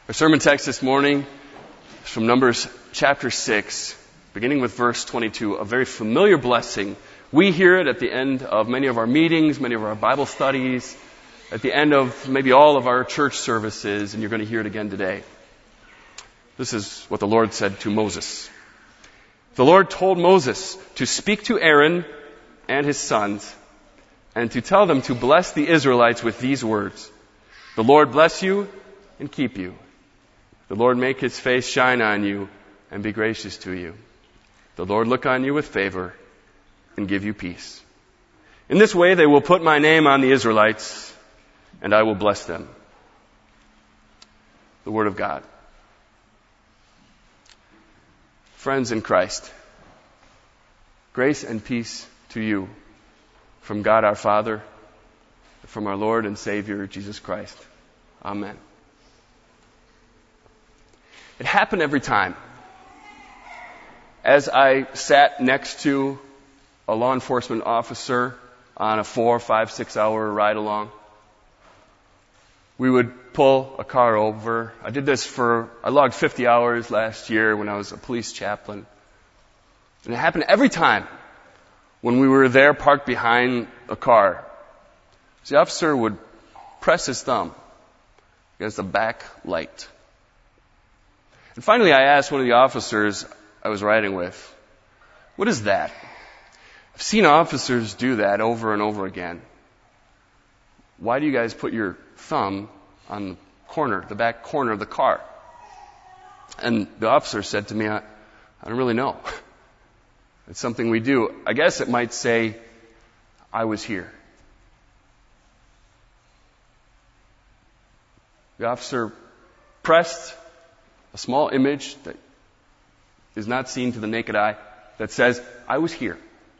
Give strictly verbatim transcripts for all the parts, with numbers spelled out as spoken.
Our sermon text this morning is from Numbers chapter six, beginning with verse twenty-two, a very familiar blessing. We hear it at the end of many of our meetings, many of our Bible studies, at the end of maybe all of our church services, and you're going to hear it again today. This is what the Lord said to Moses. The Lord told Moses to speak to Aaron and his sons and to tell them to bless the Israelites with these words. The Lord bless you and keep you. The Lord make his face shine on you and be gracious to you. The Lord look on you with favor and give you peace. In this way they will put my name on the Israelites, and I will bless them. The Word of God. Friends in Christ, grace and peace to you from God our Father, from our Lord and Savior Jesus Christ. Amen. It happened every time. As I sat next to a law enforcement officer on a four, five, six hour ride along, we would pull a car over. I did this for, I logged fifty hours last year when I was a police chaplain. And it happened every time when we were there parked behind a car. The officer would press his thumb against the back light. And finally I asked one of the officers I was riding with, what is that? I've seen officers do that over and over again. Why do you guys put your thumb on the corner, the back corner of the car? And the officer said to me, I, I don't really know. It's something we do. I guess it might say, I was here. The officer pressed a small image that is not seen to the naked eye that says, I was here.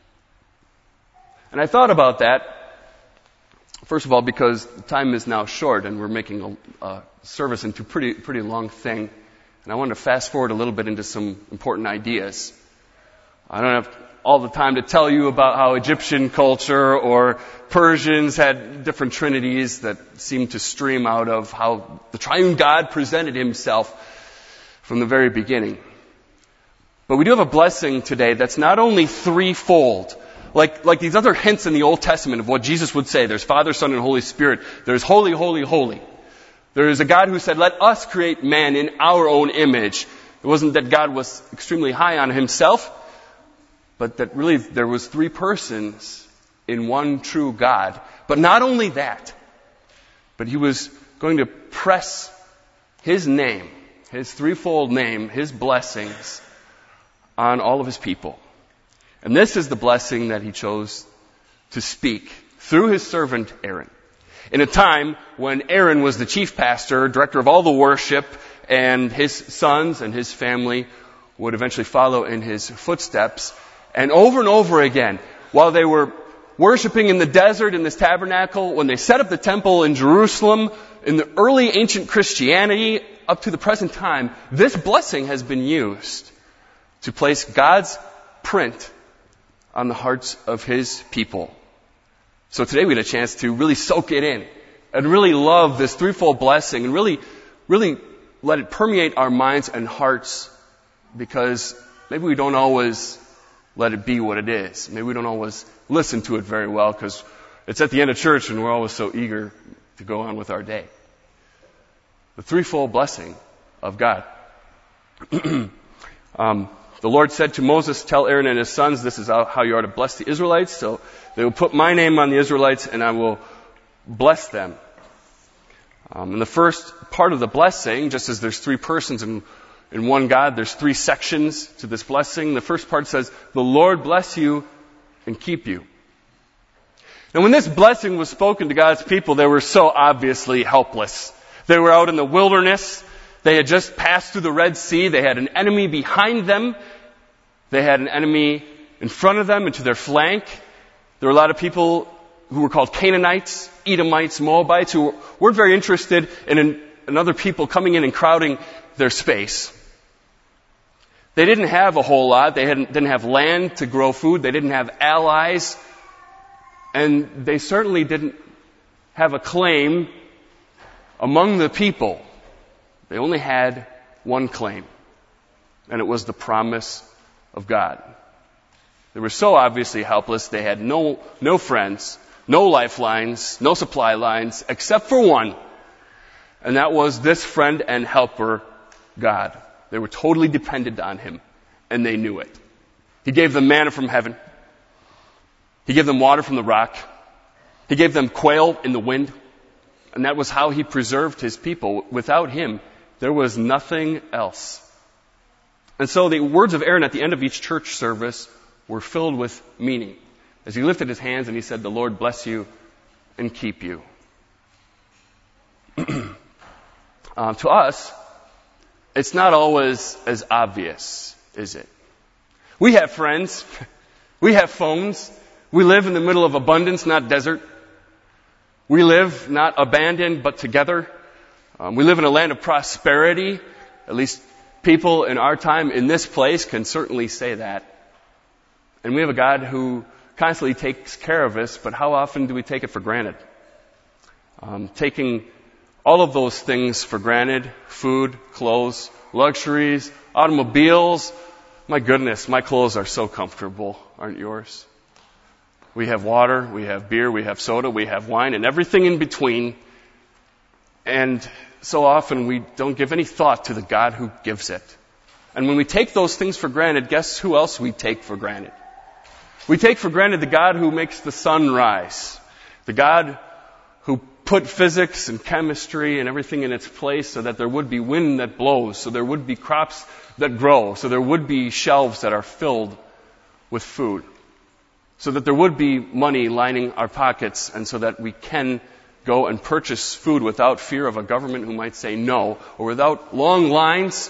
And I thought about that, first of all, because the time is now short and we're making a, a service into a pretty, pretty long thing. And I wanted to fast forward a little bit into some important ideas. I don't have all the time to tell you about how Egyptian culture or Persians had different trinities that seemed to stream out of how the triune God presented himself from the very beginning. But we do have a blessing today that's not only threefold, like, like these other hints in the Old Testament of what Jesus would say. There's Father, Son, and Holy Spirit. There's holy, holy, holy. There is a God who said, let us create man in our own image. It wasn't that God was extremely high on himself, but that really there was three persons in one true God. But not only that, but he was going to press his name, his threefold name, his blessings on all of his people. And this is the blessing that he chose to speak through his servant Aaron. In a time when Aaron was the chief pastor, director of all the worship, and his sons and his family would eventually follow in his footsteps. And over and over again, while they were worshiping in the desert in this tabernacle, when they set up the temple in Jerusalem, in the early ancient Christianity up to the present time, this blessing has been used to place God's print on the hearts of his people. So today we had a chance to really soak it in and really love this threefold blessing and really, really let it permeate our minds and hearts, because maybe we don't always let it be what it is. Maybe we don't always listen to it very well because it's at the end of church and we're always so eager to go on with our day. The threefold blessing of God. um, the Lord said to Moses, tell Aaron and his sons, this is how you are to bless the Israelites. So they will put my name on the Israelites and I will bless them. Um, and the first part of the blessing, just as there's three persons in, in one God, there's three sections to this blessing. The first part says, the Lord bless you and keep you. Now when this blessing was spoken to God's people, they were so obviously helpless. They were out in the wilderness. They had just passed through the Red Sea. They had an enemy behind them. They had an enemy in front of them and to their flank. There were a lot of people who were called Canaanites, Edomites, Moabites, who weren't very interested in, in, in other people coming in and crowding their space. They didn't have a whole lot. They hadn't, didn't have land to grow food. They didn't have allies. And they certainly didn't have a claim among the people. They only had one claim, and it was the promise of God. They were so obviously helpless, they had no, no friends, no lifelines, no supply lines, except for one, and that was this friend and helper, God. They were totally dependent on Him, and they knew it. He gave them manna from heaven. He gave them water from the rock. He gave them quail in the wind. And that was how He preserved His people. Without Him, there was nothing else. And so the words of Aaron at the end of each church service were filled with meaning. As he lifted his hands and he said, "The Lord bless you and keep you." uh, to us, it's not always as obvious, is it? We have friends. We have phones. We live in the middle of abundance, not desert. We live not abandoned, but together. Um, we live in a land of prosperity. At least people in our time in this place can certainly say that. And we have a God who constantly takes care of us, but how often do we take it for granted? Um, taking all of those things for granted, food, clothes, luxuries, automobiles. My goodness, my clothes are so comfortable, aren't yours? We have water, we have beer, we have soda, we have wine, and everything in between. And so often we don't give any thought to the God who gives it. And when we take those things for granted, guess who else we take for granted? We take for granted the God who makes the sun rise, the God who put physics and chemistry and everything in its place so that there would be wind that blows, so there would be crops that grow, so there would be shelves that are filled with food, so that there would be money lining our pockets, and so that we can go and purchase food without fear of a government who might say no, or without long lines.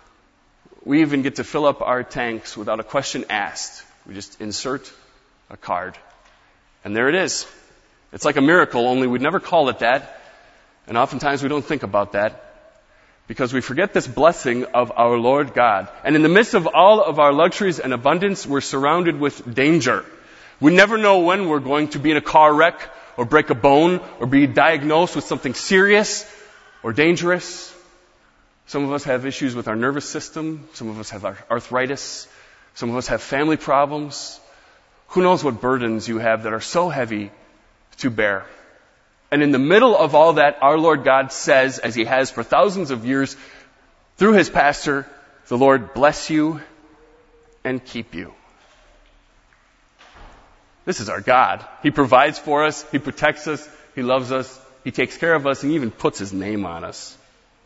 We even get to fill up our tanks without a question asked. We just insert a card. And there it is. It's like a miracle, only we'd never call it that. And oftentimes we don't think about that because we forget this blessing of our Lord God. And in the midst of all of our luxuries and abundance, we're surrounded with danger. We never know when we're going to be in a car wreck or break a bone or be diagnosed with something serious or dangerous. Some of us have issues with our nervous system. Some of us have arthritis. Some of us have family problems. Who knows what burdens you have that are so heavy to bear. And in the middle of all that, our Lord God says, as He has for thousands of years, through His pastor, "The Lord bless you and keep you." This is our God. He provides for us. He protects us. He loves us. He takes care of us. And He even puts His name on us.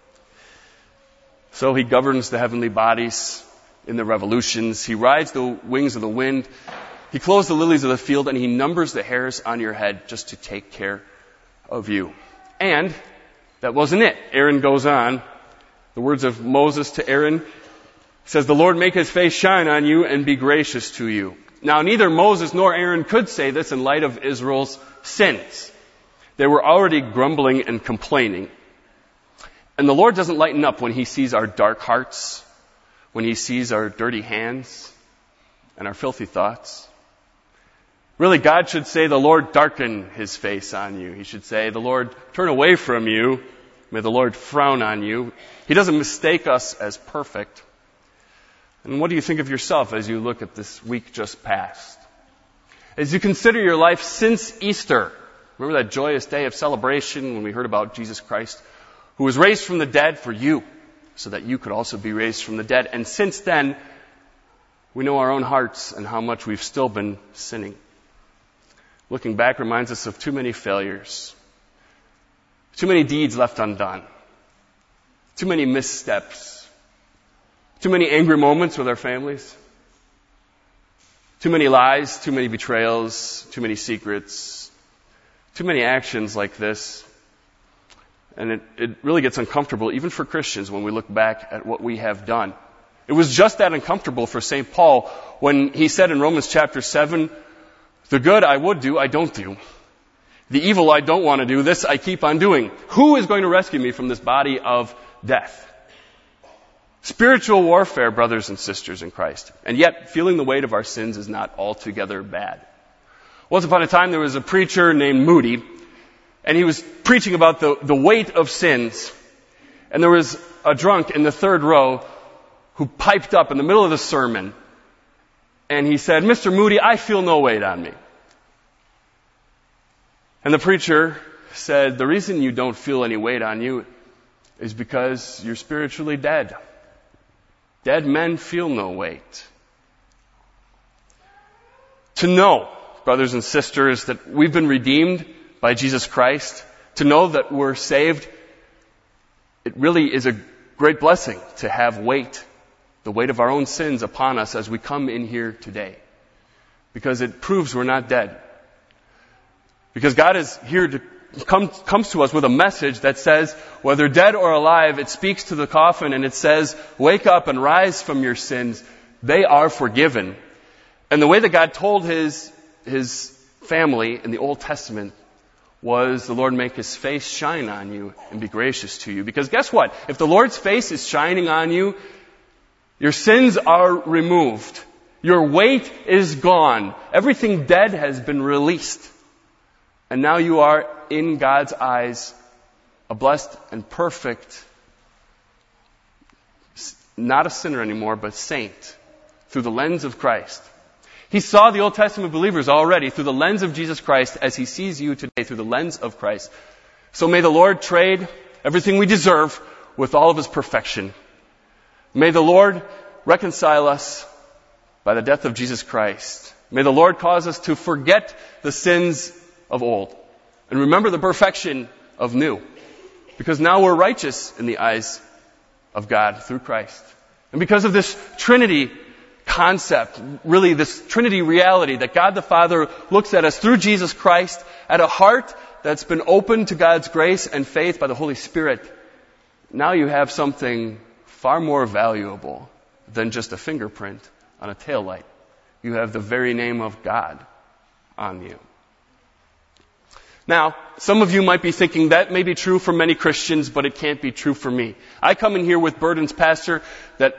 So He governs the heavenly bodies in the revolutions. He rides the wings of the wind. He clothes the lilies of the field, and He numbers the hairs on your head just to take care of you. And that wasn't it. Aaron goes on. The words of Moses to Aaron says, "The Lord make His face shine on you and be gracious to you." Now, neither Moses nor Aaron could say this in light of Israel's sins. They were already grumbling and complaining. And the Lord doesn't lighten up when He sees our dark hearts, when He sees our dirty hands and our filthy thoughts. Really, God should say, "The Lord darken His face on you." He should say, "The Lord turn away from you. May the Lord frown on you." He doesn't mistake us as perfect. And what do you think of yourself as you look at this week just past? As you consider your life since Easter, remember that joyous day of celebration when we heard about Jesus Christ, who was raised from the dead for you, so that you could also be raised from the dead. And since then, we know our own hearts and how much we've still been sinning. Looking back reminds us of too many failures, too many deeds left undone, too many missteps, too many angry moments with our families, too many lies, too many betrayals, too many secrets, too many actions like this. And it, it really gets uncomfortable, even for Christians, when we look back at what we have done. It was just that uncomfortable for Saint Paul when he said in Romans chapter seven, "The good I would do, I don't do. The evil I don't want to do, this I keep on doing. Who is going to rescue me from this body of death?" Spiritual warfare, brothers and sisters in Christ. And yet, feeling the weight of our sins is not altogether bad. Once upon a time, there was a preacher named Moody, and he was preaching about the, the weight of sins. And there was a drunk in the third row who piped up in the middle of the sermon, and he said, "Mister Moody, I feel no weight on me." And the preacher said, "The reason you don't feel any weight on you is because you're spiritually dead. Dead men feel no weight." To know, brothers and sisters, that we've been redeemed by Jesus Christ, to know that we're saved, it really is a great blessing to have weight, the weight of our own sins upon us as we come in here today. Because it proves we're not dead. Because God is here to come, comes to us with a message that says, whether dead or alive, it speaks to the coffin and it says, wake up and rise from your sins. They are forgiven. And the way that God told his, his family in the Old Testament was the Lord make his face shine on you and be gracious to you. Because guess what? If the Lord's face is shining on you, your sins are removed. Your weight is gone. Everything dead has been released. And now you are, in God's eyes, a blessed and perfect, not a sinner anymore, but saint, through the lens of Christ. He saw the Old Testament believers already through the lens of Jesus Christ as he sees you today through the lens of Christ. So may the Lord trade everything we deserve with all of his perfection. May the Lord reconcile us by the death of Jesus Christ. May the Lord cause us to forget the sins of old and remember the perfection of new. Because now we're righteous in the eyes of God through Christ. And because of this Trinity concept, really this Trinity reality that God the Father looks at us through Jesus Christ at a heart that's been opened to God's grace and faith by the Holy Spirit, now you have something far more valuable than just a fingerprint on a taillight. You have the very name of God on you. Now, some of you might be thinking that may be true for many Christians, but it can't be true for me. I come in here with burdens, Pastor, that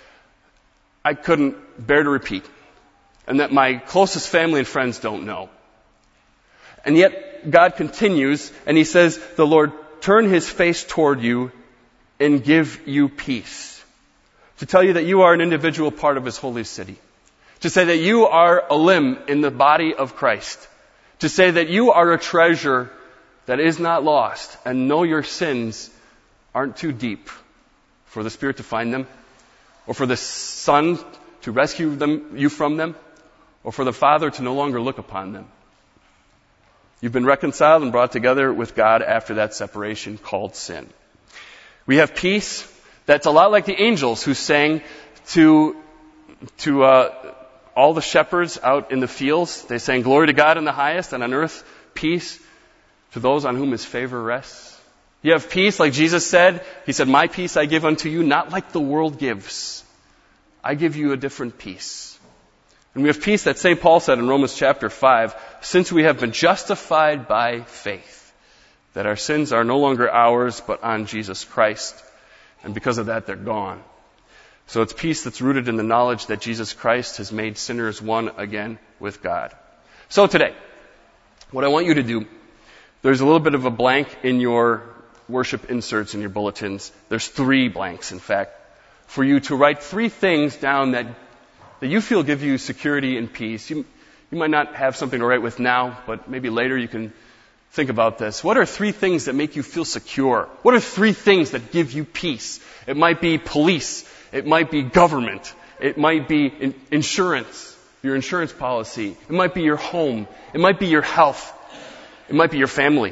I couldn't bear to repeat, and that my closest family and friends don't know. And yet, God continues, and he says, the Lord turn his face toward you and give you peace. To tell you that you are an individual part of his holy city. To say that you are a limb in the body of Christ. To say that you are a treasure that is not lost, and know your sins aren't too deep for the Spirit to find them, or for the Son to rescue them, you from them, or for the Father to no longer look upon them. You've been reconciled and brought together with God after that separation called sin. We have peace that's a lot like the angels who sang to, to uh, all the shepherds out in the fields. They sang, "Glory to God in the highest, and on earth peace to those on whom his favor rests." You have peace, like Jesus said. He said, "My peace I give unto you, not like the world gives. I give you a different peace." And we have peace that Saint Paul said in Romans chapter five, since we have been justified by faith, that our sins are no longer ours, but on Jesus Christ. And because of that, they're gone. So it's peace that's rooted in the knowledge that Jesus Christ has made sinners one again with God. So today, what I want you to do, there's a little bit of a blank in your worship inserts in your bulletins. There's three blanks, in fact, for you to write three things down that, that you feel give you security and peace. You, you might not have something to write with now, but maybe later you can think about this. What are three things that make you feel secure? What are three things that give you peace? It might be police. It might be government. It might be in- insurance, your insurance policy. It might be your home. It might be your health. It might be your family.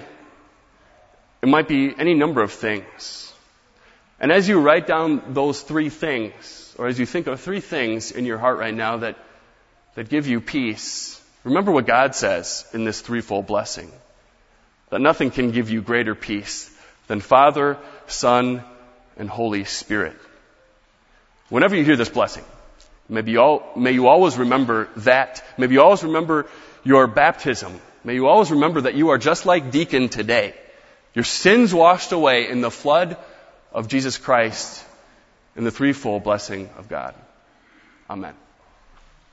It might be any number of things. And as you write down those three things, or as you think of three things in your heart right now that, that give you peace, remember what God says in this threefold blessing. That nothing can give you greater peace than Father, Son, and Holy Spirit. Whenever you hear this blessing, maybe you all, may you always remember that. Maybe you always remember your baptism. May you always remember that you are just like Deacon today. Your sins washed away in the flood of Jesus Christ in the threefold blessing of God. Amen.